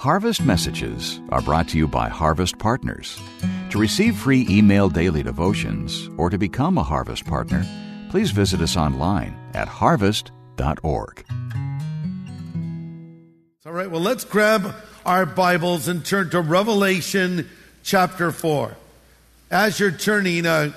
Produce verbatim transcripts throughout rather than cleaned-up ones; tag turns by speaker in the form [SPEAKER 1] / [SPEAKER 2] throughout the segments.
[SPEAKER 1] Harvest Messages are brought to you by Harvest Partners. To receive free email daily devotions or to become a Harvest Partner, please visit us online at harvest dot org.
[SPEAKER 2] All right, well, let's grab our Bibles and turn to Revelation chapter four. As you're turning, uh,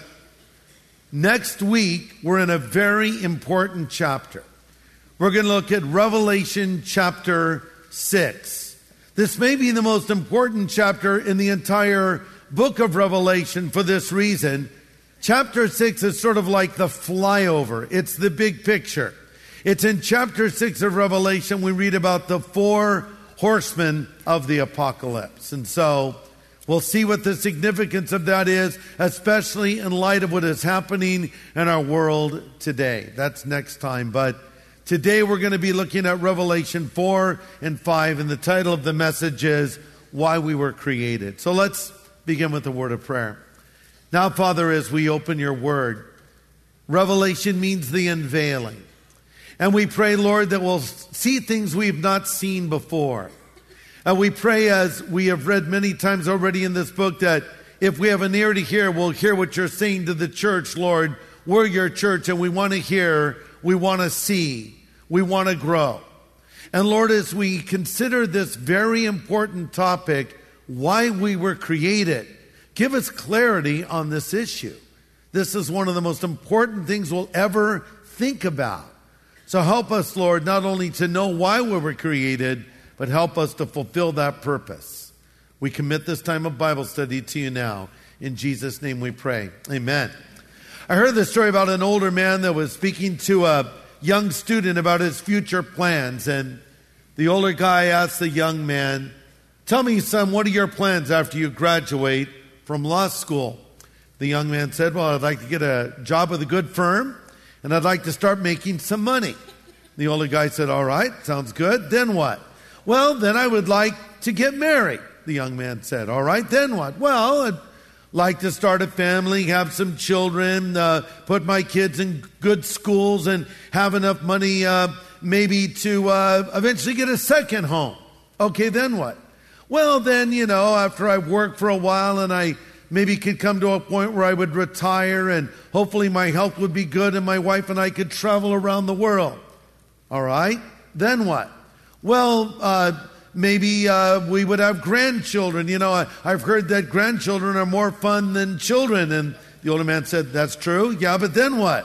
[SPEAKER 2] next week, we're in a very important chapter. We're going to look at Revelation chapter six. This may be the most important chapter in the entire book of Revelation for this reason. Chapter six is sort of like the flyover. It's the big picture. It's in chapter six of Revelation we read about the four horsemen of the apocalypse. And so we'll see what the significance of that is, especially in light of what is happening in our world today. That's next time. But today we're going to be looking at Revelation four and five, and the title of the message is Why We Were Created. So let's begin with a word of prayer. Now, Father, as we open your word, Revelation means the unveiling. And we pray, Lord, that we'll see things we've not seen before. And we pray, as we have read many times already in this book, that if we have an ear to hear, we'll hear what you're saying to the church, Lord. We're your church, and we want to hear, we want to see, we want to grow. And Lord, as we consider this very important topic, why we were created, give us clarity on this issue. This is one of the most important things we'll ever think about. So help us, Lord, not only to know why we were created, but help us to fulfill that purpose. We commit this time of Bible study to you now. In Jesus' name we pray. Amen. I heard this story about an older man that was speaking to a young student about his future plans. And the older guy asked the young man, "Tell me, son, what are your plans after you graduate from law school?" The young man said, "Well, I'd like to get a job with a good firm, and I'd like to start making some money." The older guy said, "All right, sounds good. Then what?" "Well, then I would like to get married." The young man said, "All right, then what?" "Well, I'd like to start a family, have some children, uh, put my kids in good schools, and have enough money uh, maybe to uh, eventually get a second home." "Okay, then what?" "Well, then, you know, after I've worked for a while and I maybe could come to a point where I would retire and hopefully my health would be good and my wife and I could travel around the world." "All right, then what?" "Well, uh, maybe uh, we would have grandchildren. You know, I, I've heard that grandchildren are more fun than children." And the older man said, "That's true. Yeah, but then what?"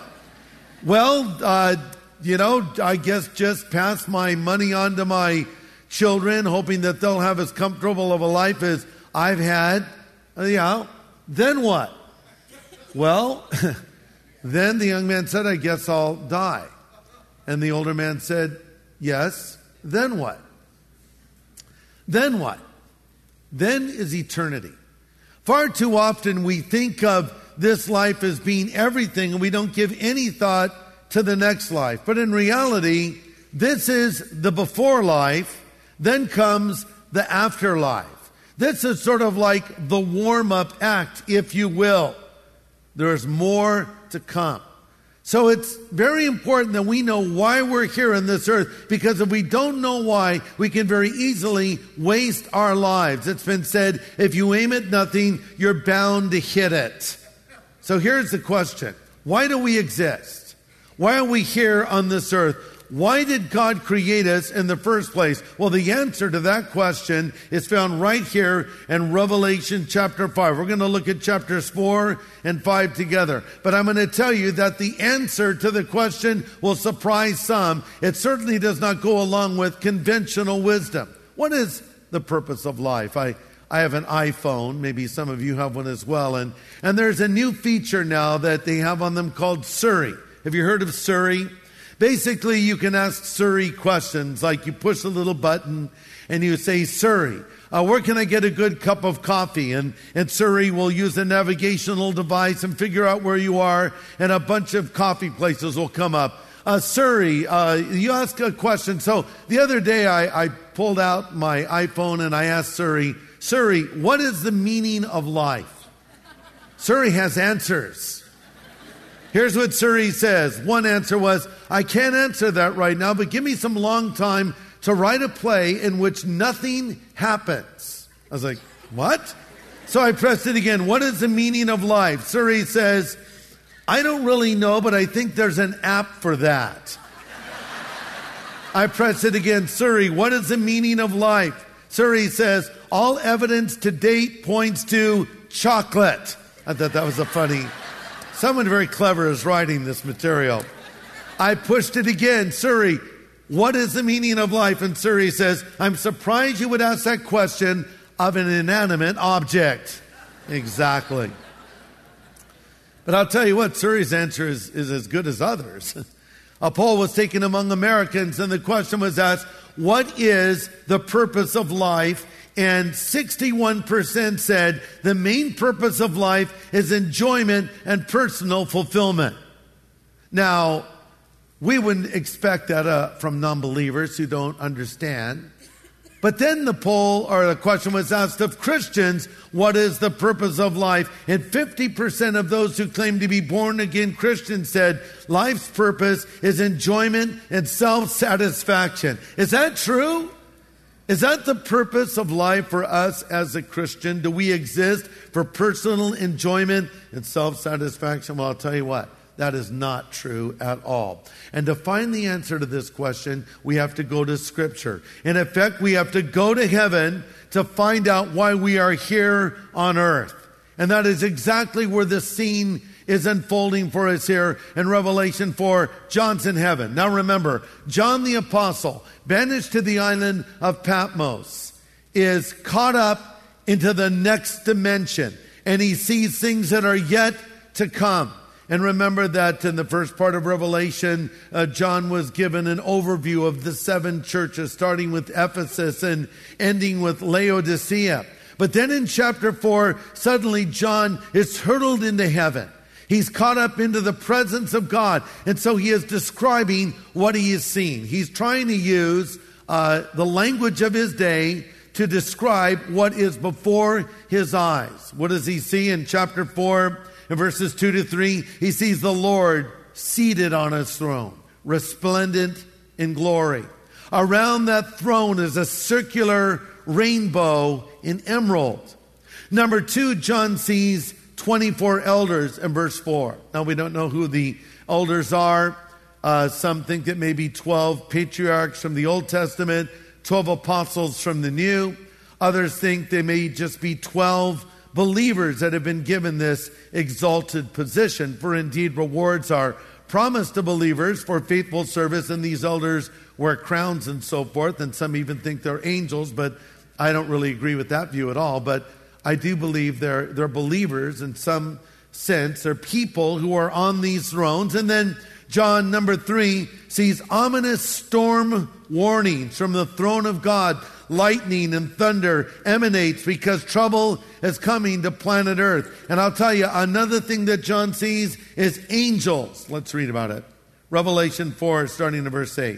[SPEAKER 2] "Well, uh, you know, I guess just pass my money on to my children, hoping that they'll have as comfortable of a life as I've had." Uh, yeah, then what? "Well, then," the young man said, "I guess I'll die." And the older man said, "Yes, then what?" Then what? Then is eternity. Far too often we think of this life as being everything and we don't give any thought to the next life. But in reality, this is the before life, then comes the afterlife. This is sort of like the warm-up act, if you will. There's more to come. So it's very important that we know why we're here on this earth, because if we don't know why, we can very easily waste our lives. It's been said, if you aim at nothing, you're bound to hit it. So here's the question. Why do we exist? Why are we here on this earth? Why did God create us in the first place? Well, the answer to that question is found right here in Revelation chapter five. We're going to look at chapters four and five together. But I'm going to tell you that the answer to the question will surprise some. It certainly does not go along with conventional wisdom. What is the purpose of life? I, I have an iPhone. Maybe some of you have one as well. And, and there's a new feature now that they have on them called Siri. Have you heard of Siri? Basically, you can ask Siri questions, like you push a little button and you say, "Siri, uh, where can I get a good cup of coffee?" And, and Siri will use a navigational device and figure out where you are, and a bunch of coffee places will come up. Uh, Siri, uh, you ask a question. So the other day I, I pulled out my iPhone and I asked Siri, "Siri, what is the meaning of life?" Siri has answers. Here's what Siri says. One answer was, "I can't answer that right now, but give me some long time to write a play in which nothing happens. I was like, what? So I pressed it again. What is the meaning of life? Suri says, I don't really know, but I think there's an app for that. I pressed it again. Suri, what is the meaning of life? Suri says, all evidence to date points to chocolate. I thought that was a funny. Someone very clever is writing this material. I pushed it again. Suri, what is the meaning of life? And Suri says, I'm surprised you would ask that question of an inanimate object. Exactly. But I'll tell you what, Suri's answer is, is as good as others. A poll was taken among Americans, and the question was asked, what is the purpose of life? And sixty-one percent said the main purpose of life is enjoyment and personal fulfillment. Now, we wouldn't expect that uh, from non-believers who don't understand. But then the poll or the question was asked of Christians, what is the purpose of life? And fifty percent of those who claim to be born again Christians said life's purpose is enjoyment and self-satisfaction. Is that true? Is that the purpose of life for us as a Christian? Do we exist for personal enjoyment and self-satisfaction? Well, I'll tell you what. That is not true at all. And to find the answer to this question, we have to go to Scripture. In effect, we have to go to heaven to find out why we are here on earth. And that is exactly where the scene is unfolding for us here in Revelation four. John's in heaven. Now remember, John the Apostle, banished to the island of Patmos, is caught up into the next dimension. And he sees things that are yet to come. And remember that in the first part of Revelation, uh, John was given an overview of the seven churches, starting with Ephesus and ending with Laodicea. But then in chapter four, suddenly John is hurtled into heaven. He's caught up into the presence of God. And so he is describing what he has seen. He's trying to use uh, the language of his day to describe what is before his eyes. What does he see in chapter four? In verses two to three, he sees the Lord seated on his throne, resplendent in glory. Around that throne is a circular rainbow in emerald. Number two, John sees twenty-four elders in verse four. Now, we don't know who the elders are. Uh, some think it may be twelve patriarchs from the Old Testament, twelve apostles from the New. Others think they may just be twelve believers that have been given this exalted position. For indeed, rewards are promised to believers for faithful service, and these elders wear crowns and so forth, and some even think they're angels, but I don't really agree with that view at all. But I do believe they're, they're believers in some sense. They're people who are on these thrones. And then John, number three, sees ominous storm warnings from the throne of God. Lightning and thunder emanates because trouble is coming to planet Earth. And I'll tell you, another thing that John sees is angels. Let's read about it. Revelation four, starting in verse eight.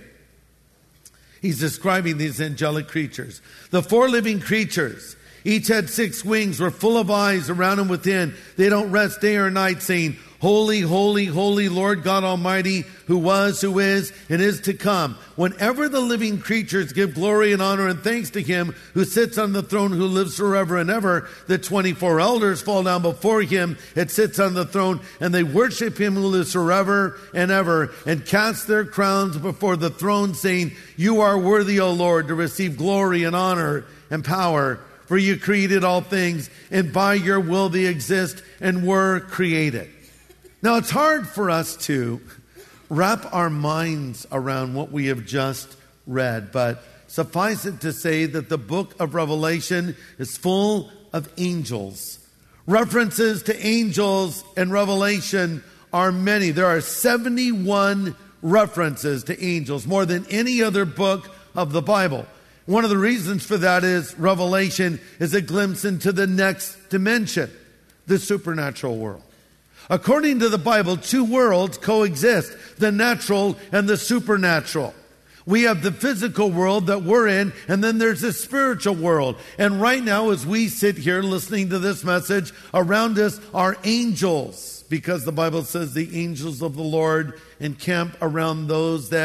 [SPEAKER 2] He's describing these angelic creatures. The four living creatures, each had six wings, were full of eyes around and within. They don't rest day or night, saying, Holy, holy, holy Lord God Almighty, who was, who is, and is to come. Whenever the living creatures give glory and honor and thanks to him who sits on the throne, who lives forever and ever, the twenty-four elders fall down before him that sits on the throne, and they worship him who lives forever and ever, and cast their crowns before the throne, saying, You are worthy, O Lord, to receive glory and honor and power, for you created all things, and by your will they exist and were created. Now, it's hard for us to wrap our minds around what we have just read, but suffice it to say that the book of Revelation is full of angels. References to angels in Revelation are many. There are seventy-one references to angels, more than any other book of the Bible. One of the reasons for that is Revelation is a glimpse into the next dimension, the supernatural world. According to the Bible, two worlds coexist, the natural and the supernatural. We have the physical world that we're in, and then there's the spiritual world. And right now, as we sit here listening to this message, around us are angels, because the Bible says the angels of the Lord encamp around those that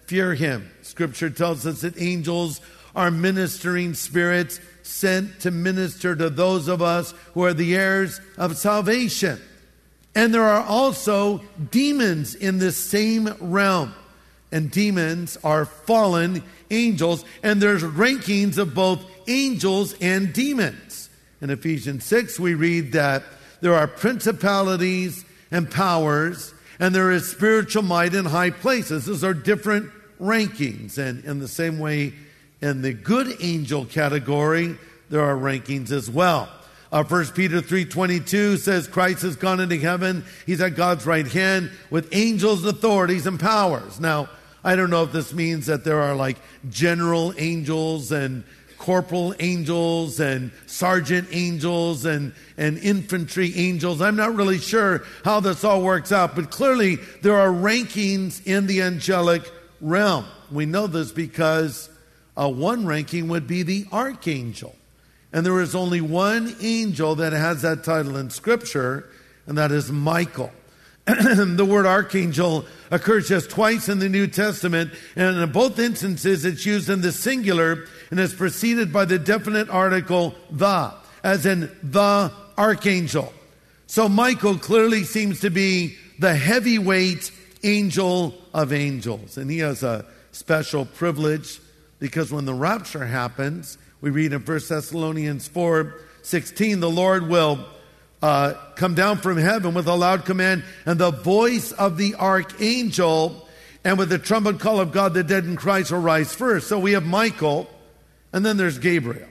[SPEAKER 2] fear him. Scripture tells us that angels are ministering spirits sent to minister to those of us who are the heirs of salvation. And there are also demons in this same realm. And demons are fallen angels, and there's rankings of both angels and demons. In Ephesians six, we read that there are principalities and powers, and there is spiritual might in high places. Those are different rankings. And in the same way, in the good angel category, there are rankings as well. Uh, First Peter three twenty-two says Christ has gone into heaven. He's at God's right hand with angels, authorities, and powers. Now, I don't know if this means that there are like general angels and corporal angels and sergeant angels and, and infantry angels. I'm not really sure how this all works out, but clearly there are rankings in the angelic realm. We know this because uh, one ranking would be the archangel. And there is only one angel that has that title in Scripture, and that is Michael. The word archangel occurs just twice in the New Testament, and in both instances it's used in the singular and is preceded by the definite article the, as in the archangel. So Michael clearly seems to be the heavyweight angel of angels, and he has a special privilege because when the rapture happens, we read in First Thessalonians four sixteen, the Lord will uh, come down from heaven with a loud command and the voice of the archangel, and with the trumpet call of God, the dead in Christ will rise first. So we have Michael, and then there's Gabriel.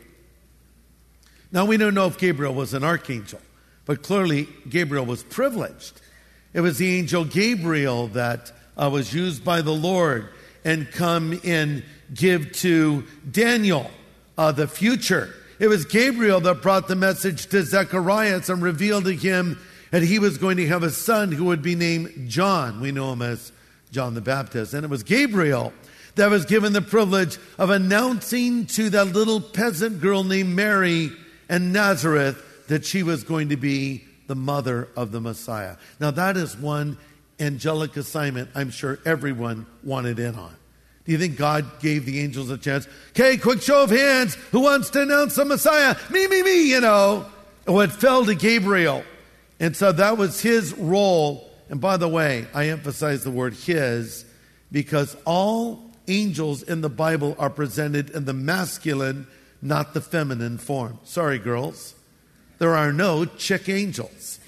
[SPEAKER 2] Now we don't know if Gabriel was an archangel, but clearly Gabriel was privileged. It was the angel Gabriel that uh, was used by the Lord and come and give to Daniel Uh, the future. It was Gabriel that brought the message to Zechariah and revealed to him that he was going to have a son who would be named John. We know him as John the Baptist. And it was Gabriel that was given the privilege of announcing to that little peasant girl named Mary in Nazareth that she was going to be the mother of the Messiah. Now that is one angelic assignment I'm sure everyone wanted in on. Do you think God gave the angels a chance? Okay, quick show of hands. Who wants to announce the Messiah? Me, me, me, you know. What fell to Gabriel. And so that was his role. And by the way, I emphasize the word his because all angels in the Bible are presented in the masculine, not the feminine form. Sorry, girls. There are no chick angels.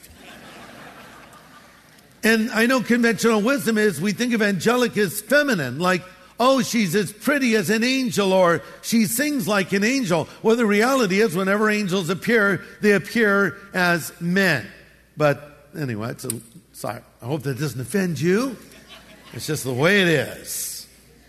[SPEAKER 2] And I know conventional wisdom is we think of angelic as feminine, like, oh, she's as pretty as an angel, or she sings like an angel. Well, the reality is whenever angels appear, they appear as men. But anyway, it's a, sorry, I hope that doesn't offend you. It's just the way it is.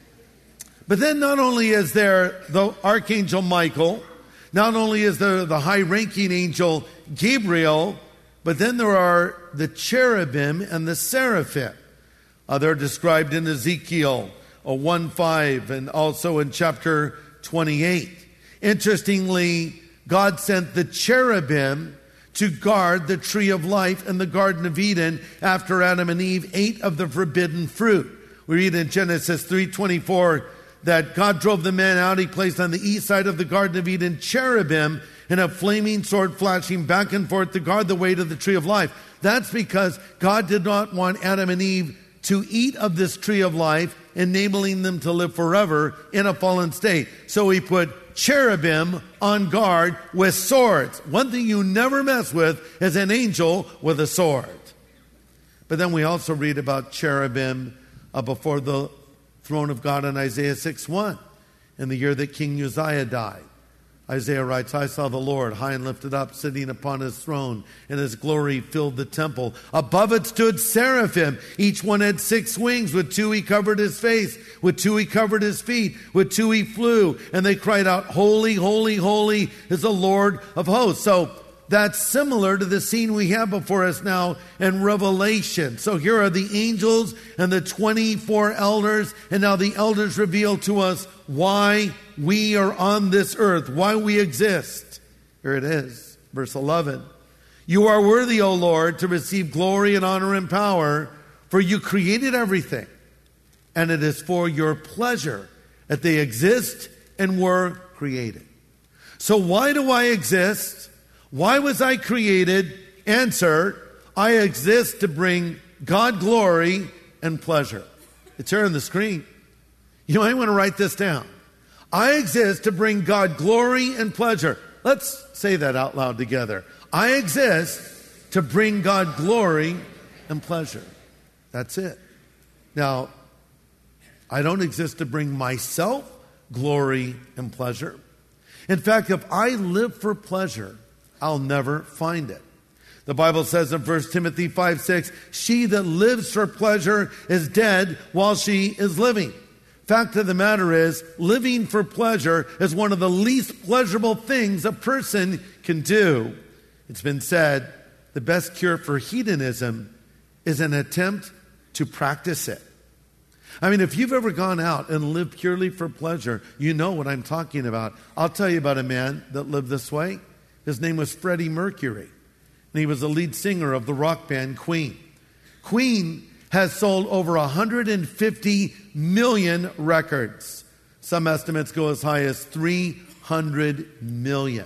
[SPEAKER 2] But then not only is there the Archangel Michael, not only is there the high-ranking angel Gabriel, but then there are the cherubim and the seraphim. Uh, they're described in Ezekiel one five and also in chapter twenty-eight. Interestingly, God sent the cherubim to guard the tree of life in the Garden of Eden after Adam and Eve ate of the forbidden fruit. We read in Genesis three twenty-four that God drove the man out. He placed on the east side of the Garden of Eden cherubim and a flaming sword flashing back and forth to guard the way to the tree of life. That's because God did not want Adam and Eve to eat of this tree of life, enabling them to live forever in a fallen state. So he put cherubim on guard with swords. One thing you never mess with is an angel with a sword. But then we also read about cherubim uh, before the throne of God in Isaiah six one, in the year that King Uzziah died. Isaiah writes, I saw the Lord high and lifted up, sitting upon his throne, and his glory filled the temple. Above it stood seraphim. Each one had six wings. With two he covered his face. With two he covered his feet. With two he flew. And they cried out, Holy, holy, holy is the Lord of hosts. So that's similar to the scene we have before us now in Revelation. So here are the angels and the twenty-four elders, and now the elders reveal to us why we are on this earth, why we exist. Here it is, verse eleven. You are worthy, O Lord, to receive glory and honor and power, for you created everything, and it is for your pleasure that they exist and were created. So why do I exist? Why was I created? Answer, I exist to bring God glory and pleasure. It's here on the screen. You might want to write this down. I exist to bring God glory and pleasure. Let's say that out loud together. I exist to bring God glory and pleasure. That's it. Now, I don't exist to bring myself glory and pleasure. In fact, if I live for pleasure, I'll never find it. The Bible says in First Timothy five six, she that lives for pleasure is dead while she is living. Fact of the matter is, living for pleasure is one of the least pleasurable things a person can do. It's been said, the best cure for hedonism is an attempt to practice it. I mean, if you've ever gone out and lived purely for pleasure, you know what I'm talking about. I'll tell you about a man that lived this way. His name was Freddie Mercury, and he was the lead singer of the rock band Queen. Queen has sold over one hundred fifty million records. Some estimates go as high as three hundred million.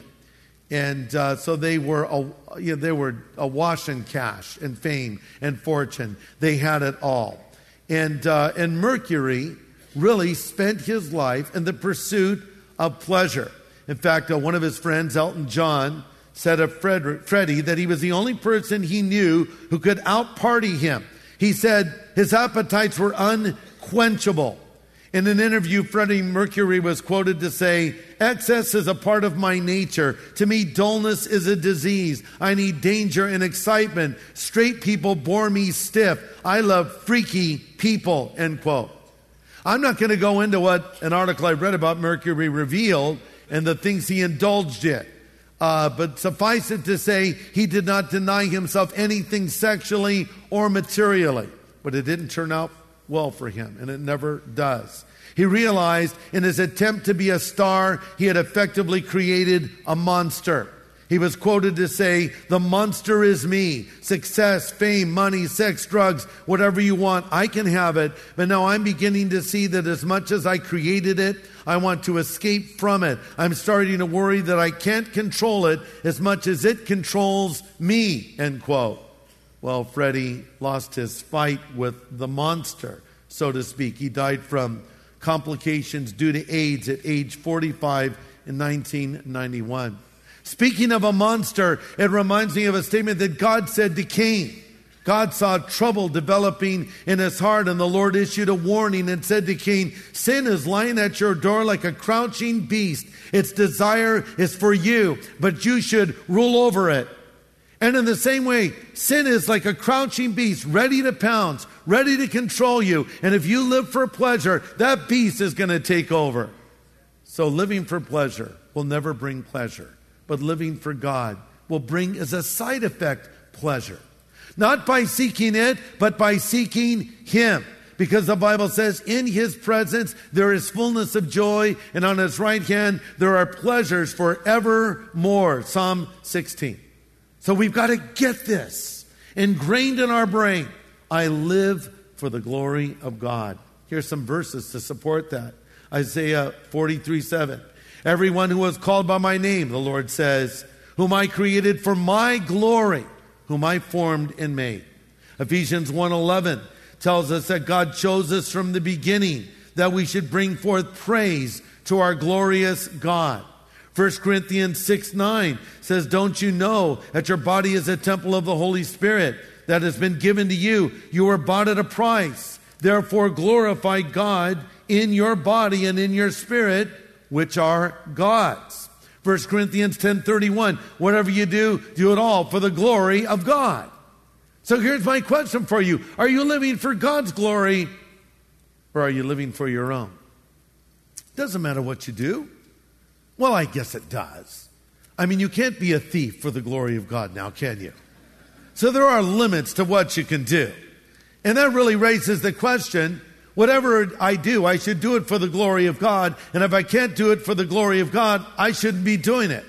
[SPEAKER 2] And uh, so they were, a, you know, they were awash in cash and fame and fortune. They had it all. And, uh, and Mercury really spent his life in the pursuit of pleasure. In fact, uh, one of his friends, Elton John, said of Fred, Freddie that he was the only person he knew who could out-party him. He said his appetites were unquenchable. In an interview, Freddie Mercury was quoted to say, excess is a part of my nature. To me, dullness is a disease. I need danger and excitement. Straight people bore me stiff. I love freaky people, end quote. I'm not going to go into what an article I read about Mercury revealed and the things he indulged in. Uh, but suffice it to say, he did not deny himself anything sexually or materially. But it didn't turn out well for him, and it never does. He realized in his attempt to be a star, he had effectively created a monster. He was quoted to say, the monster is me. Success, fame, money, sex, drugs, whatever you want, I can have it. But now I'm beginning to see that as much as I created it, I want to escape from it. I'm starting to worry that I can't control it as much as it controls me, end quote. Well, Freddie lost his fight with the monster, so to speak. He died from complications due to AIDS at age forty-five in nineteen ninety-one. Speaking of a monster, it reminds me of a statement that God said to Cain. God saw trouble developing in his heart, and the Lord issued a warning and said to Cain, sin is lying at your door like a crouching beast. Its desire is for you, but you should rule over it. And in the same way, sin is like a crouching beast, ready to pounce, ready to control you. And if you live for pleasure, that beast is going to take over. So living for pleasure will never bring pleasure. But living for God will bring as a side effect pleasure. Not by seeking it, but by seeking Him. Because the Bible says, in His presence there is fullness of joy, and on His right hand there are pleasures forevermore. Psalm sixteen. So we've got to get this ingrained in our brain. I live for the glory of God. Here's some verses to support that. Isaiah forty-three seven. Everyone who was called by my name, the Lord says, whom I created for my glory, whom I formed and made. Ephesians one eleven tells us that God chose us from the beginning that we should bring forth praise to our glorious God. First Corinthians six nine says, don't you know that your body is a temple of the Holy Spirit that has been given to you? You were bought at a price. Therefore glorify God in your body and in your spirit, which are God's. First Corinthians ten thirty-one, whatever you do, do it all for the glory of God. So here's my question for you. Are you living for God's glory, or are you living for your own? Doesn't matter what you do. Well, I guess it does. I mean, you can't be a thief for the glory of God now, can you? So there are limits to what you can do. And that really raises the question, whatever I do, I should do it for the glory of God. And if I can't do it for the glory of God, I shouldn't be doing it.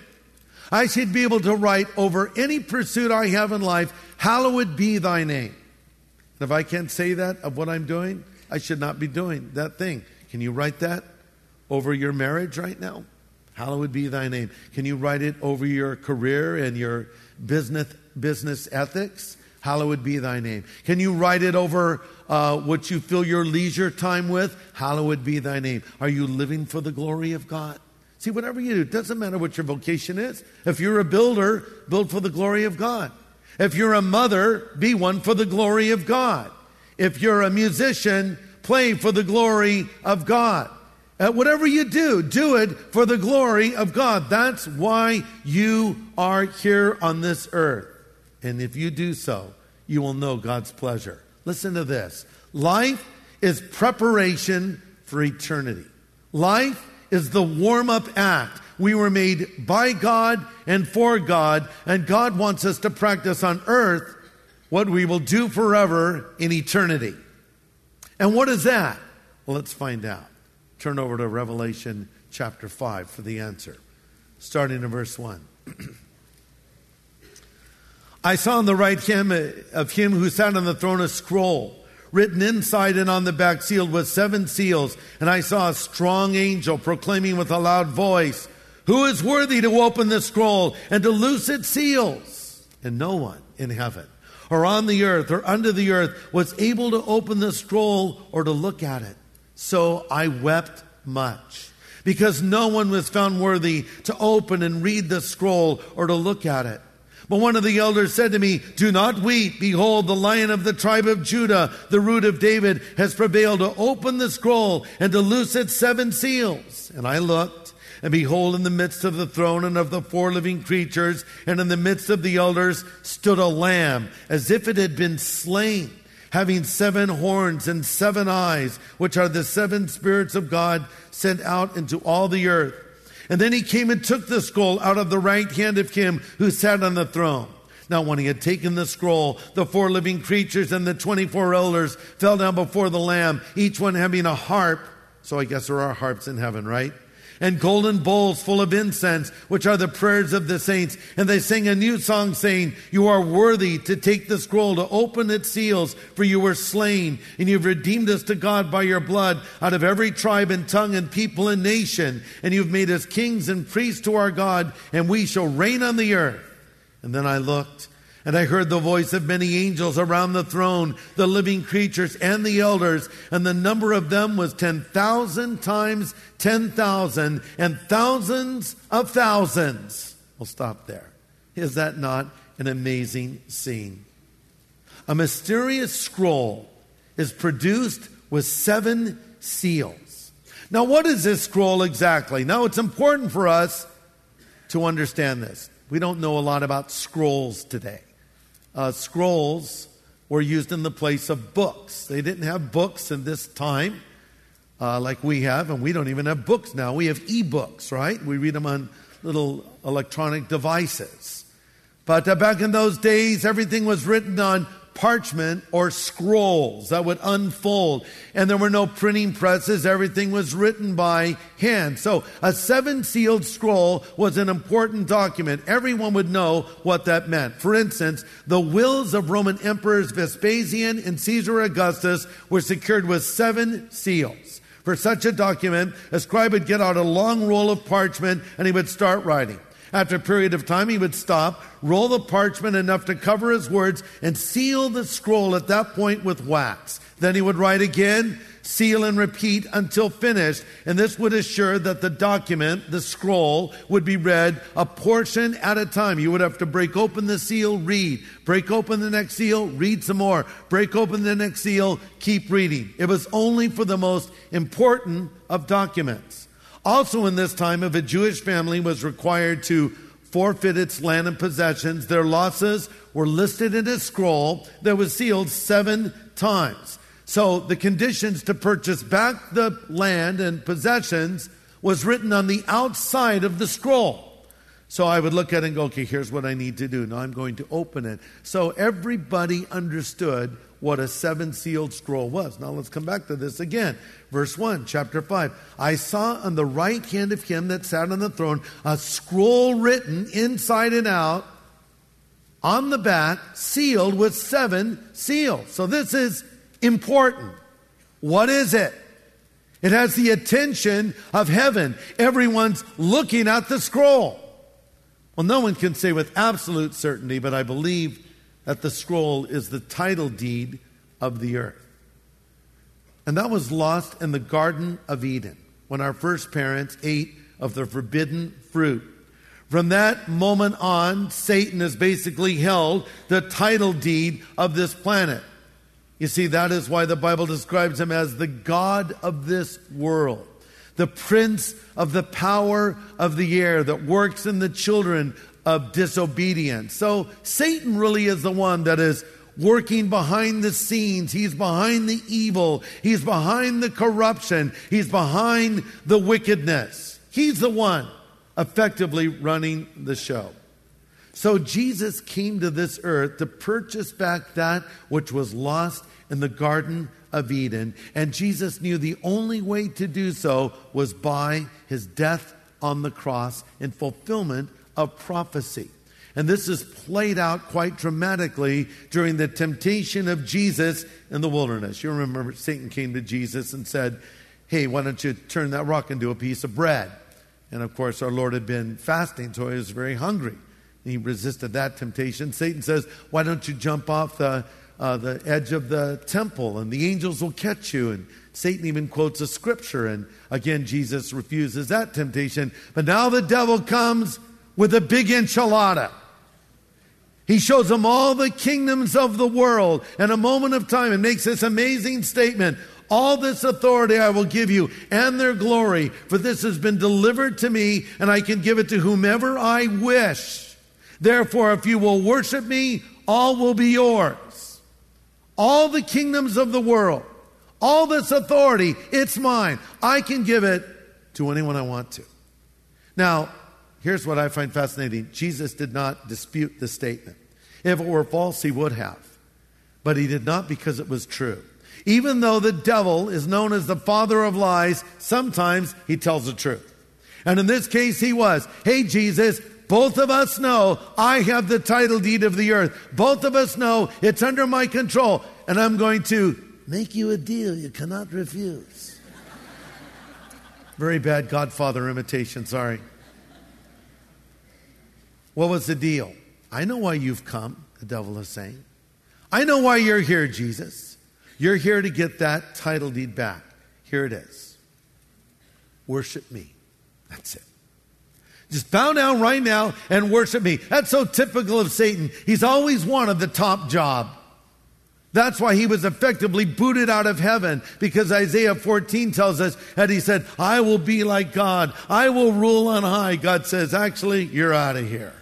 [SPEAKER 2] I should be able to write over any pursuit I have in life, hallowed be thy name. And if I can't say that of what I'm doing, I should not be doing that thing. Can you write that over your marriage right now? Hallowed be thy name. Can you write it over your career and your business business ethics? Hallowed be thy name. Can you write it over uh, what you fill your leisure time with? Hallowed be thy name. Are you living for the glory of God? See, whatever you do, it doesn't matter what your vocation is. If you're a builder, build for the glory of God. If you're a mother, be one for the glory of God. If you're a musician, play for the glory of God. Uh, whatever you do, do it for the glory of God. That's why you are here on this earth. And if you do so, you will know God's pleasure. Listen to this. Life is preparation for eternity. Life is the warm-up act. We were made by God and for God, and God wants us to practice on earth what we will do forever in eternity. And what is that? Well, let's find out. Turn over to Revelation chapter five for the answer, starting in verse one. I saw on the right hand of him who sat on the throne a scroll, written inside and on the back, sealed with seven seals. And I saw a strong angel proclaiming with a loud voice, "Who is worthy to open the scroll and to loose its seals?" And no one in heaven or on the earth or under the earth was able to open the scroll or to look at it. So I wept much, because no one was found worthy to open and read the scroll or to look at it. But one of the elders said to me, "Do not weep. Behold, the Lion of the tribe of Judah, the Root of David, has prevailed to open the scroll and to loose its seven seals." And I looked, and behold, in the midst of the throne and of the four living creatures, and in the midst of the elders, stood a lamb, as if it had been slain, having seven horns and seven eyes, which are the seven spirits of God sent out into all the earth. And then he came and took the scroll out of the right hand of him who sat on the throne. Now when he had taken the scroll, the four living creatures and the twenty-four elders fell down before the Lamb, each one having a harp. So I guess there are harps in heaven, right? And golden bowls full of incense, which are the prayers of the saints. And they sang a new song, saying, "You are worthy to take the scroll, to open its seals, for you were slain, and you've redeemed us to God by your blood out of every tribe and tongue and people and nation. And you've made us kings and priests to our God, and we shall reign on the earth." And then I looked, and I heard the voice of many angels around the throne, the living creatures and the elders, and the number of them was ten thousand times ten thousand, and thousands of thousands. We'll stop there. Is that not an amazing scene? A mysterious scroll is produced with seven seals. Now, what is this scroll exactly? Now, it's important for us to understand this. We don't know a lot about scrolls today. Uh, scrolls were used in the place of books. They didn't have books in this time uh, like we have, and we don't even have books now. We have e-books, right? We read them on little electronic devices. But uh, back in those days, everything was written on parchment or scrolls that would unfold. And there were no printing presses. Everything was written by hand. So a seven-sealed scroll was an important document. Everyone would know what that meant. For instance, the wills of Roman emperors Vespasian and Caesar Augustus were secured with seven seals. For such a document, a scribe would get out a long roll of parchment and he would start writing. After a period of time, he would stop, roll the parchment enough to cover his words, and seal the scroll at that point with wax. Then he would write again, seal and repeat until finished. And this would assure that the document, the scroll, would be read a portion at a time. You would have to break open the seal, read. Break open the next seal, read some more. Break open the next seal, keep reading. It was only for the most important of documents. Also in this time, if a Jewish family was required to forfeit its land and possessions, their losses were listed in a scroll that was sealed seven times. So the conditions to purchase back the land and possessions was written on the outside of the scroll. So I would look at it and go, okay, here's what I need to do. Now I'm going to open it. So everybody understood what a seven-sealed scroll was. Now let's come back to this again. Verse one, chapter five. I saw on the right hand of him that sat on the throne a scroll written inside and out, on the back, sealed with seven seals. So this is important. What is it? It has the attention of heaven. Everyone's looking at the scroll. Well, no one can say with absolute certainty, but I believe that the scroll is the title deed of the earth. And that was lost in the Garden of Eden when our first parents ate of the forbidden fruit. From that moment on, Satan has basically held the title deed of this planet. You see, that is why the Bible describes him as the God of this world, the prince of the power of the air that works in the children of disobedience. So Satan really is the one that is working behind the scenes. He's behind the evil. He's behind the corruption. He's behind the wickedness. He's the one effectively running the show. So Jesus came to this earth to purchase back that which was lost in the Garden of Eden. And Jesus knew the only way to do so was by his death on the cross in fulfillment of prophecy. And this is played out quite dramatically during the temptation of Jesus in the wilderness. You remember Satan came to Jesus and said, hey, why don't you turn that rock into a piece of bread? And of course, our Lord had been fasting, so he was very hungry. He resisted that temptation. Satan says, why don't you jump off the, uh, the edge of the temple and the angels will catch you? And Satan even quotes a scripture. And again, Jesus refuses that temptation. But now the devil comes with a big enchilada. He shows them all the kingdoms of the world in a moment of time and makes this amazing statement. All this authority I will give you and their glory, for this has been delivered to me, and I can give it to whomever I wish. Therefore, if you will worship me, all will be yours. All the kingdoms of the world, all this authority, it's mine. I can give it to anyone I want to. Now, here's what I find fascinating. Jesus did not dispute the statement. If it were false, he would have. But he did not because it was true. Even though the devil is known as the father of lies, sometimes he tells the truth. And in this case, he was. Hey, Jesus, both of us know I have the title deed of the earth. Both of us know it's under my control. And I'm going to make you a deal you cannot refuse. Very bad Godfather imitation, sorry. What was the deal? I know why you've come, the devil is saying. I know why you're here, Jesus. You're here to get that title deed back. Here it is. Worship me. That's it. Just bow down right now and worship me. That's so typical of Satan. He's always wanted the top job. That's why he was effectively booted out of heaven, because Isaiah fourteen tells us that he said, I will be like God. I will rule on high. God says, actually, you're out of here.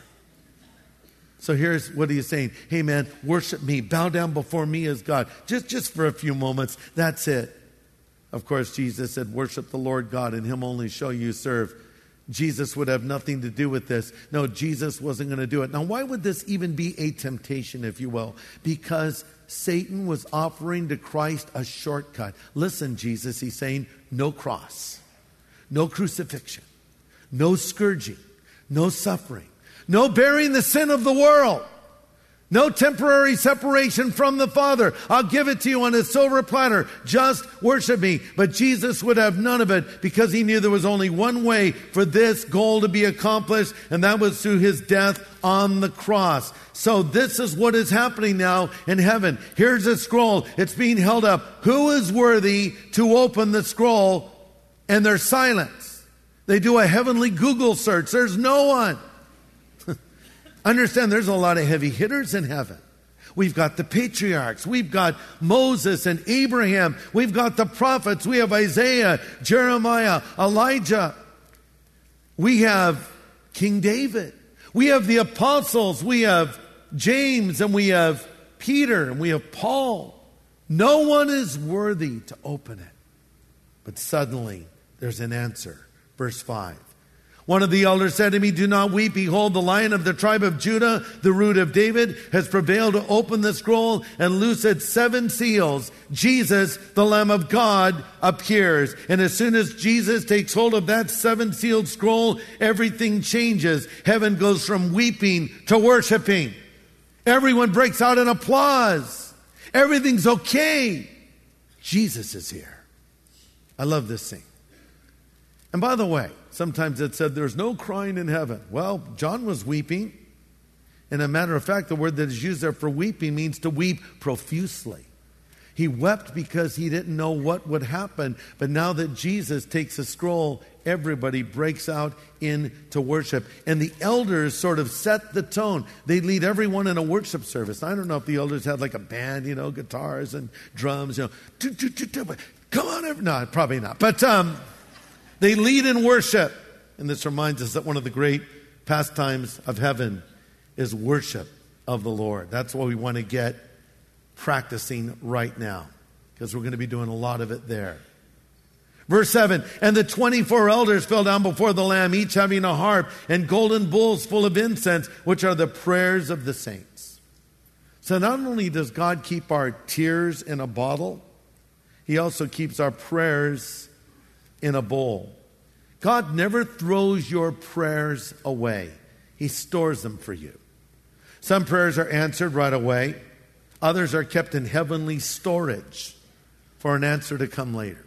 [SPEAKER 2] So here's what he's saying. Hey man, worship me. Bow down before me as God. Just, just for a few moments. That's it. Of course, Jesus said, worship the Lord God, and him only shall you serve. Jesus would have nothing to do with this. No, Jesus wasn't going to do it. Now, why would this even be a temptation, if you will? Because Satan was offering to Christ a shortcut. Listen, Jesus, he's saying, no cross, no crucifixion, no scourging, no suffering. No bearing the sin of the world. No temporary separation from the Father. I'll give it to you on a silver platter. Just worship me. But Jesus would have none of it because he knew there was only one way for this goal to be accomplished, and that was through his death on the cross. So this is what is happening now in heaven. Here's a scroll. It's being held up. Who is worthy to open the scroll? And there's silence. They do a heavenly Google search. There's no one. Understand, there's a lot of heavy hitters in heaven. We've got the patriarchs. We've got Moses and Abraham. We've got the prophets. We have Isaiah, Jeremiah, Elijah. We have King David. We have the apostles. We have James, and we have Peter, and we have Paul. No one is worthy to open it. But suddenly, there's an answer. Verse five. One of the elders said to me, do not weep. Behold, the Lion of the tribe of Judah, the root of David, has prevailed to open the scroll and loose its seven seals. Jesus, the Lamb of God, appears. And as soon as Jesus takes hold of that seven-sealed scroll, everything changes. Heaven goes from weeping to worshiping. Everyone breaks out in applause. Everything's okay. Jesus is here. I love this scene. And by the way, sometimes it said there's no crying in heaven. Well, John was weeping. And a matter of fact, the word that is used there for weeping means to weep profusely. He wept because he didn't know what would happen. But now that Jesus takes a scroll, everybody breaks out into worship. And the elders sort of set the tone. They lead everyone in a worship service. I don't know if the elders had like a band, you know, guitars and drums, you know. Come on, every-. no, probably not. But um, they lead in worship. And this reminds us that one of the great pastimes of heaven is worship of the Lord. That's what we want to get practicing right now, because we're going to be doing a lot of it there. Verse seven, and the twenty-four elders fell down before the Lamb, each having a harp and golden bowls full of incense, which are the prayers of the saints. So not only does God keep our tears in a bottle, He also keeps our prayers in a bowl. God never throws your prayers away. He stores them for you. Some prayers are answered right away. Others are kept in heavenly storage for an answer to come later.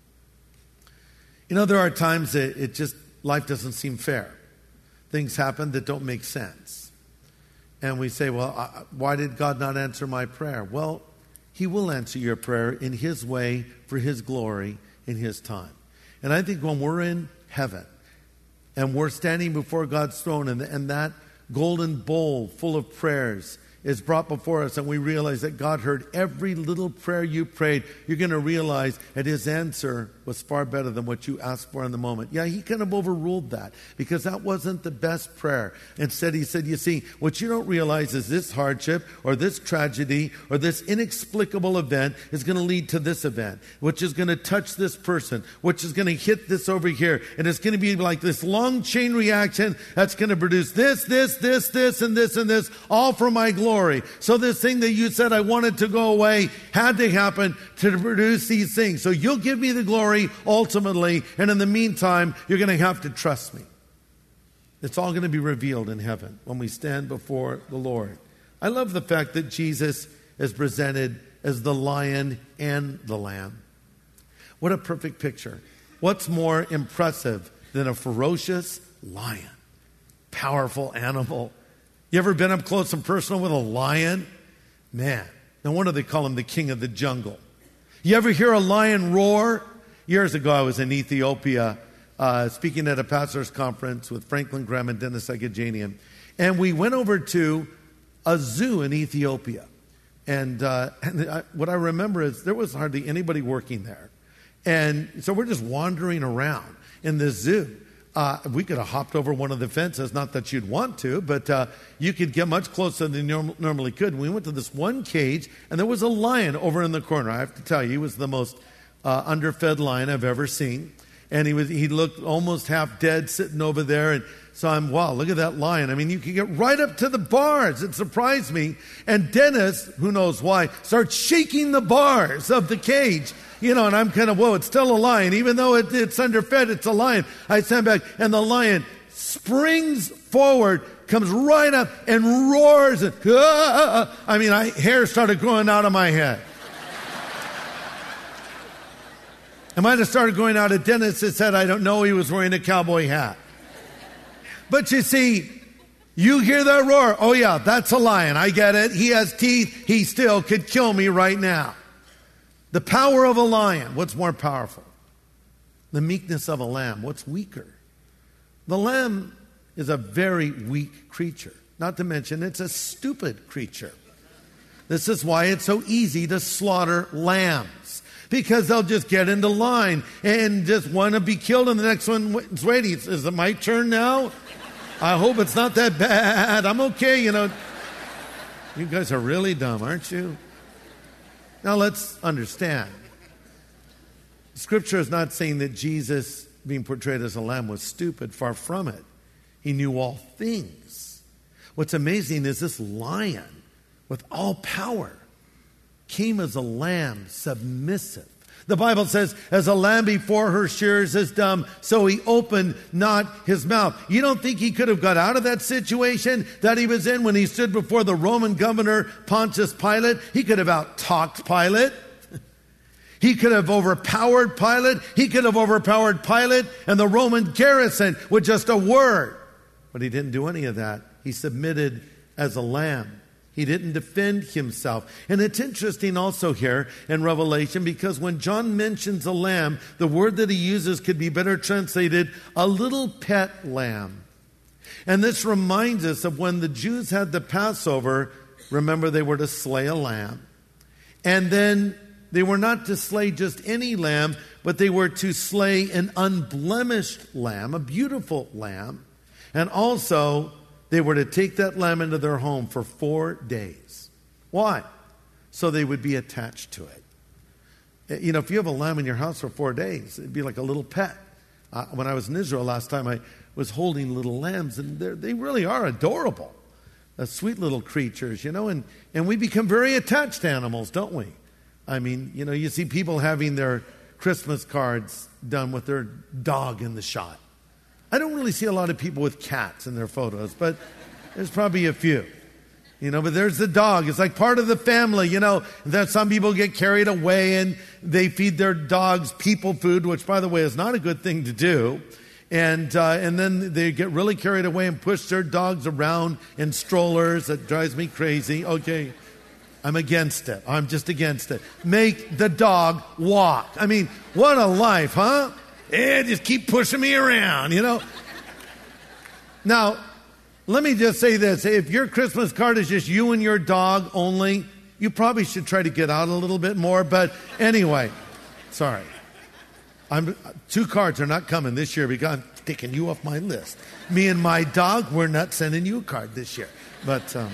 [SPEAKER 2] You know, there are times that it just, life doesn't seem fair. Things happen that don't make sense. And we say, well, I, why did God not answer my prayer? Well, He will answer your prayer in His way, for His glory, in His time. And I think when we're in heaven and we're standing before God's throne, and, and that golden bowl full of prayers is brought before us, and we realize that God heard every little prayer you prayed, you're going to realize that His answer was far better than what you asked for in the moment. Yeah, He kind of overruled that, because that wasn't the best prayer. Instead, He said, you see, what you don't realize is this hardship or this tragedy or this inexplicable event is going to lead to this event, which is going to touch this person, which is going to hit this over here. And it's going to be like this long chain reaction that's going to produce this, this, this, this, and this, and this, all for my glory. So this thing that you said I wanted to go away had to happen to produce these things. So you'll give me the glory ultimately, and in the meantime, you're going to have to trust me. It's all going to be revealed in heaven when we stand before the Lord. I love the fact that Jesus is presented as the lion and the lamb. What a perfect picture. What's more impressive than a ferocious lion? Powerful animal. You ever been up close and personal with a lion? Man, no wonder they call him the king of the jungle. You ever hear a lion roar? Years ago, I was in Ethiopia uh, speaking at a pastor's conference with Franklin Graham and Dennis Agajanian. And we went over to a zoo in Ethiopia. And, uh, and I, what I remember is there was hardly anybody working there. And so we're just wandering around in this zoo. Uh, we could have hopped over one of the fences, not that you'd want to, but uh, you could get much closer than you norm- normally could. We went to this one cage, and there was a lion over in the corner. I have to tell you, he was the most uh, underfed lion I've ever seen. And he was he looked almost half dead sitting over there. And so I'm, wow, look at that lion. I mean, you can get right up to the bars. It surprised me. And Dennis, who knows why, starts shaking the bars of the cage. You know, and I'm kind of, whoa, it's still a lion. Even though it, it's underfed, it's a lion. I stand back, and the lion springs forward, comes right up, and roars. And, ah! I mean, I, hair started growing out of my head. I might have started going out of Dennis's head. I don't know. He was wearing a cowboy hat. But you see, you hear that roar. Oh, yeah, that's a lion. I get it. He has teeth. He still could kill me right now. The power of a lion. What's more powerful? The meekness of a lamb. What's weaker? The lamb is a very weak creature. Not to mention, it's a stupid creature. This is why it's so easy to slaughter lambs. Because they'll just get into line and just want to be killed, and the next one is waiting. Is it my turn now? I hope it's not that bad. I'm okay, you know. You guys are really dumb, aren't you? Now let's understand. Scripture is not saying that Jesus, being portrayed as a lamb, was stupid. Far from it. He knew all things. What's amazing is this lion, with all power, came as a lamb, submissive. The Bible says, as a lamb before her shears is dumb, so he opened not his mouth. You don't think he could have got out of that situation that he was in when he stood before the Roman governor, Pontius Pilate? He could have out-talked Pilate. He could have overpowered Pilate. He could have overpowered Pilate and the Roman garrison with just a word. But he didn't do any of that. He submitted as a lamb. He didn't defend himself. And it's interesting also here in Revelation, because when John mentions a lamb, the word that he uses could be better translated a little pet lamb. And this reminds us of when the Jews had the Passover. Remember, they were to slay a lamb. And then they were not to slay just any lamb, but they were to slay an unblemished lamb, a beautiful lamb. And also, they were to take that lamb into their home for four days. Why? So they would be attached to it. You know, if you have a lamb in your house for four days, it'd be like a little pet. Uh, when I was in Israel last time, I was holding little lambs, and they really are adorable. Uh, sweet little creatures, you know, and, and we become very attached to animals, don't we? I mean, you know, you see people having their Christmas cards done with their dog in the shot. I don't really see a lot of people with cats in their photos, but there's probably a few. You know, but there's the dog. It's like part of the family, you know, that some people get carried away and they feed their dogs people food, which, by the way, is not a good thing to do. And uh, and then they get really carried away and push their dogs around in strollers. That drives me crazy. Okay, I'm against it. I'm just against it. Make the dog walk. I mean, what a life, huh? Yeah, just keep pushing me around, you know. Now, let me just say this. If your Christmas card is just you and your dog only, you probably should try to get out a little bit more. But anyway, sorry. I'm, two cards are not coming this year because I'm taking you off my list. Me and my dog, we're not sending you a card this year. But, um,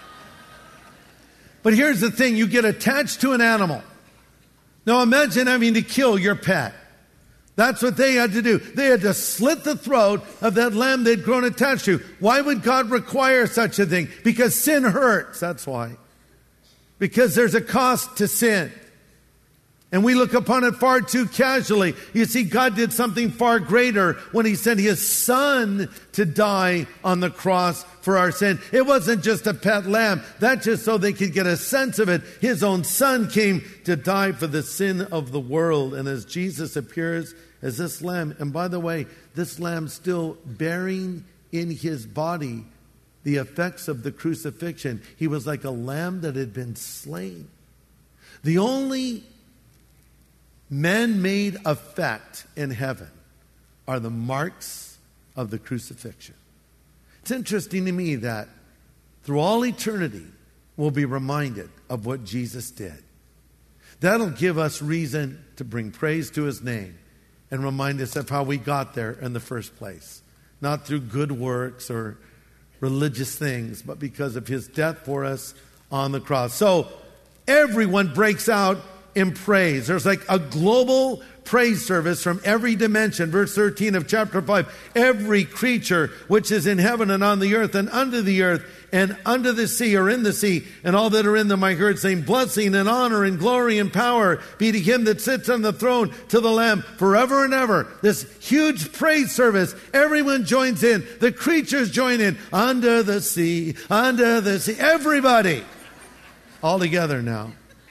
[SPEAKER 2] but here's the thing. You get attached to an animal. Now imagine having to kill your pet. That's what they had to do. They had to slit the throat of that lamb they'd grown attached to. Why would God require such a thing? Because sin hurts. That's why. Because there's a cost to sin. And we look upon it far too casually. You see, God did something far greater when he sent his son to die on the cross for our sin. It wasn't just a pet lamb. That's just so they could get a sense of it. His own son came to die for the sin of the world. And as Jesus appears as this lamb, and by the way, this lamb still bearing in his body the effects of the crucifixion. He was like a lamb that had been slain. The only man-made effect in heaven are the marks of the crucifixion. It's interesting to me that through all eternity we'll be reminded of what Jesus did. That'll give us reason to bring praise to his name and remind us of how we got there in the first place. Not through good works or religious things, but because of his death for us on the cross. So everyone breaks out in praise. There's like a global praise service from every dimension. Verse thirteen of chapter five. Every creature which is in heaven and on the earth and under the earth and under the sea or in the sea and all that are in them, I heard saying, blessing and honor and glory and power be to him that sits on the throne, to the Lamb, forever and ever. This huge praise service. Everyone joins in. The creatures join in. Under the sea, under the sea. Everybody. All together now.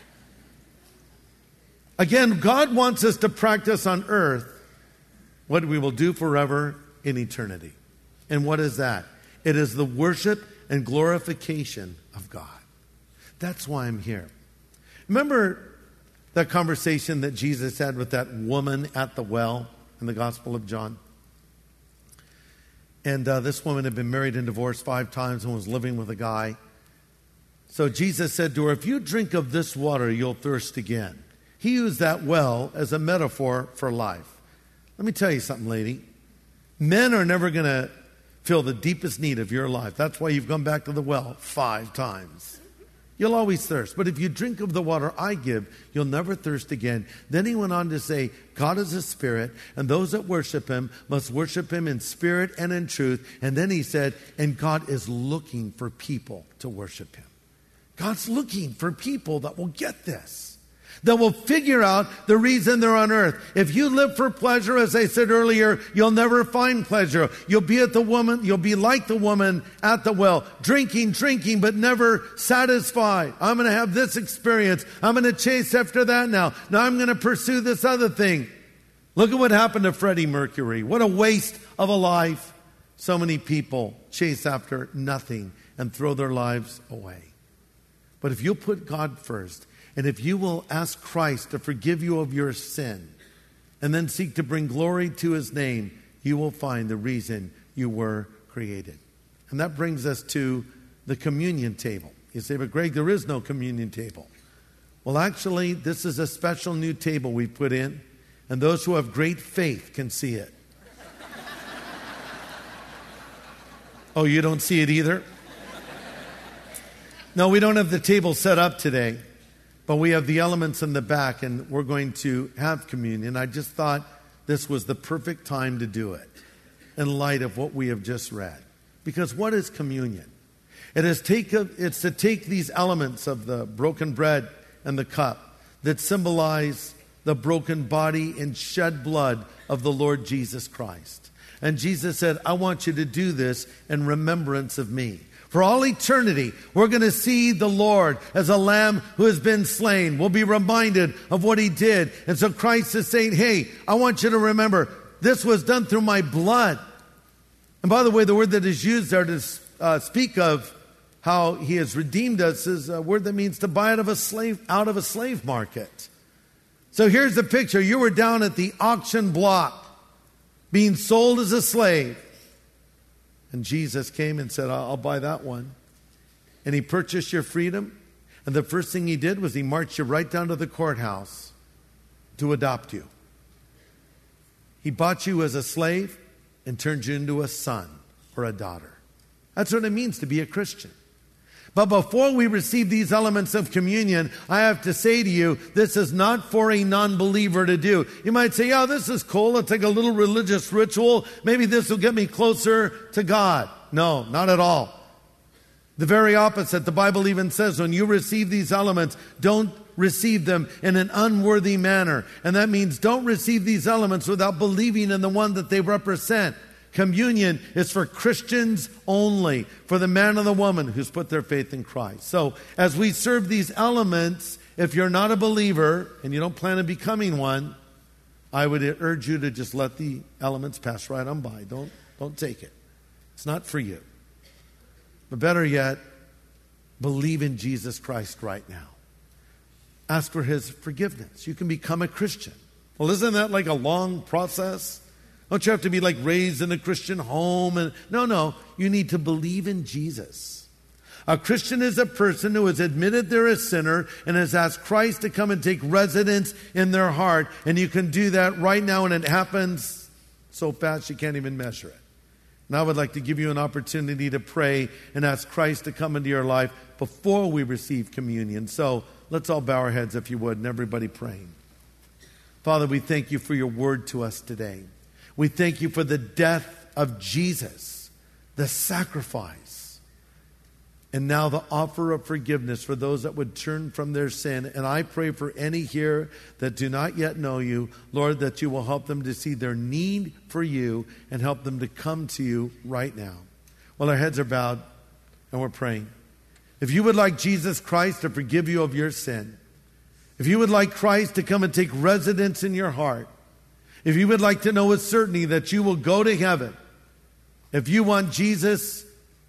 [SPEAKER 2] Again, God wants us to practice on earth what we will do forever in eternity. And what is that? It is the worship and glorification of God. That's why I'm here. Remember that conversation that Jesus had with that woman at the well in the Gospel of John? And uh, this woman had been married and divorced five times and was living with a guy. So Jesus said to her, if you drink of this water, you'll thirst again. He used that well as a metaphor for life. Let me tell you something, lady. Men are never going to feel the deepest need of your life. That's why you've gone back to the well five times. You'll always thirst. But if you drink of the water I give, you'll never thirst again. Then he went on to say, God is a spirit, and those that worship him must worship him in spirit and in truth. And then he said, and God is looking for people to worship him. God's looking for people that will get this. that will figure out the reason they're on earth. If you live for pleasure, as I said earlier, you'll never find pleasure. You'll be at the woman, you'll be like the woman at the well, drinking, drinking, but never satisfied. I'm going to have this experience. I'm going to chase after that now. Now I'm going to pursue this other thing. Look at what happened to Freddie Mercury. What a waste of a life. So many people chase after nothing and throw their lives away. But if you put God first, and if you will ask Christ to forgive you of your sin, and then seek to bring glory to his name, you will find the reason you were created. And that brings us to the communion table. You say, but Greg, there is no communion table. Well, actually, this is a special new table we put in, and those who have great faith can see it. Oh, you don't see it either? No, we don't have the table set up today. But we have the elements in the back, and we're going to have communion. I just thought this was the perfect time to do it in light of what we have just read. Because what is communion? It is take a, it's to take these elements of the broken bread and the cup that symbolize the broken body and shed blood of the Lord Jesus Christ. And Jesus said, I want you to do this in remembrance of me. For all eternity, we're going to see the Lord as a lamb who has been slain. We'll be reminded of what he did. And so Christ is saying, hey, I want you to remember, this was done through my blood. And by the way, the word that is used there to uh, speak of how he has redeemed us is a word that means to buy out of a slave, out of a slave market. So here's the picture. You were down at the auction block being sold as a slave. And Jesus came and said, I'll buy that one. And he purchased your freedom. And the first thing he did was he marched you right down to the courthouse to adopt you. He bought you as a slave and turned you into a son or a daughter. That's what it means to be a Christian. But before we receive these elements of communion, I have to say to you, this is not for a non-believer to do. You might say, yeah, this is cool. It's like a little religious ritual. Maybe this will get me closer to God. No, not at all. The very opposite. The Bible even says when you receive these elements, don't receive them in an unworthy manner. And that means don't receive these elements without believing in the one that they represent. Communion is for Christians only, for the man and the woman who's put their faith in Christ. So as we serve these elements, if you're not a believer and you don't plan on becoming one, I would urge you to just let the elements pass right on by. Don't, don't take it. It's not for you. But better yet, believe in Jesus Christ right now. Ask for his forgiveness. You can become a Christian. Well, isn't that like a long process? Don't you have to be like raised in a Christian home? And no, no. You need to believe in Jesus. A Christian is a person who has admitted they're a sinner and has asked Christ to come and take residence in their heart. And you can do that right now, and it happens so fast you can't even measure it. And I would like to give you an opportunity to pray and ask Christ to come into your life before we receive communion. So let's all bow our heads, if you would, and everybody praying. Father, we thank you for your word to us today. We thank you for the death of Jesus, the sacrifice, and now the offer of forgiveness for those that would turn from their sin. And I pray for any here that do not yet know you, Lord, that you will help them to see their need for you and help them to come to you right now. Well, our heads are bowed and we're praying. If you would like Jesus Christ to forgive you of your sin, if you would like Christ to come and take residence in your heart, if you would like to know with certainty that you will go to heaven, if you want Jesus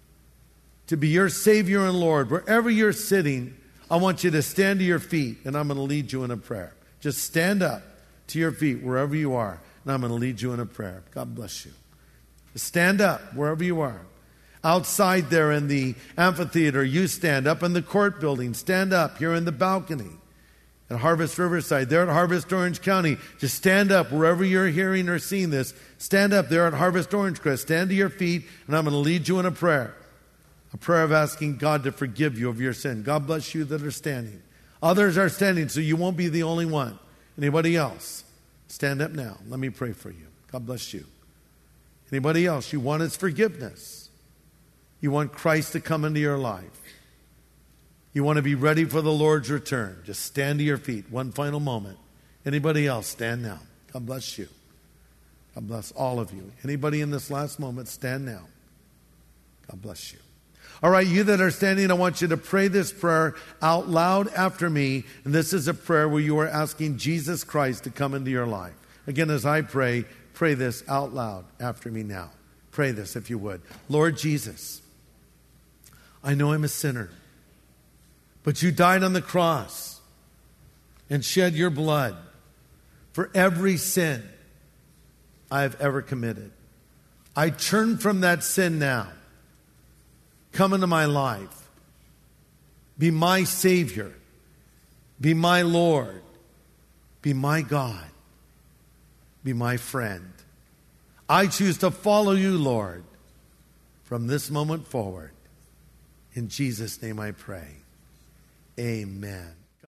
[SPEAKER 2] to be your Savior and Lord, wherever you're sitting, I want you to stand to your feet, and I'm going to lead you in a prayer. Just stand up to your feet wherever you are, and I'm going to lead you in a prayer. God bless you. Stand up wherever you are. Outside there in the amphitheater, you stand up in the court building. Stand up here in the balcony. At Harvest Riverside, there at Harvest Orange County, just stand up wherever you're hearing or seeing this. Stand up there at Harvest Orange Crest. Stand to your feet, and I'm going to lead you in a prayer. A prayer of asking God to forgive you of your sin. God bless you that are standing. Others are standing, so you won't be the only one. Anybody else? Stand up now. Let me pray for you. God bless you. Anybody else? You want his forgiveness. You want Christ to come into your life. You want to be ready for the Lord's return. Just stand to your feet. One final moment. Anybody else, stand now. God bless you. God bless all of you. Anybody in this last moment, stand now. God bless you. All right, you that are standing, I want you to pray this prayer out loud after me. And this is a prayer where you are asking Jesus Christ to come into your life. Again, as I pray, pray this out loud after me now. Pray this if you would. Lord Jesus, I know I'm a sinner, but you died on the cross and shed your blood for every sin I have ever committed. I turn from that sin now. Come into my life. Be my Savior. Be my Lord. Be my God. Be my friend. I choose to follow you, Lord, from this moment forward. In Jesus' name I pray. Amen.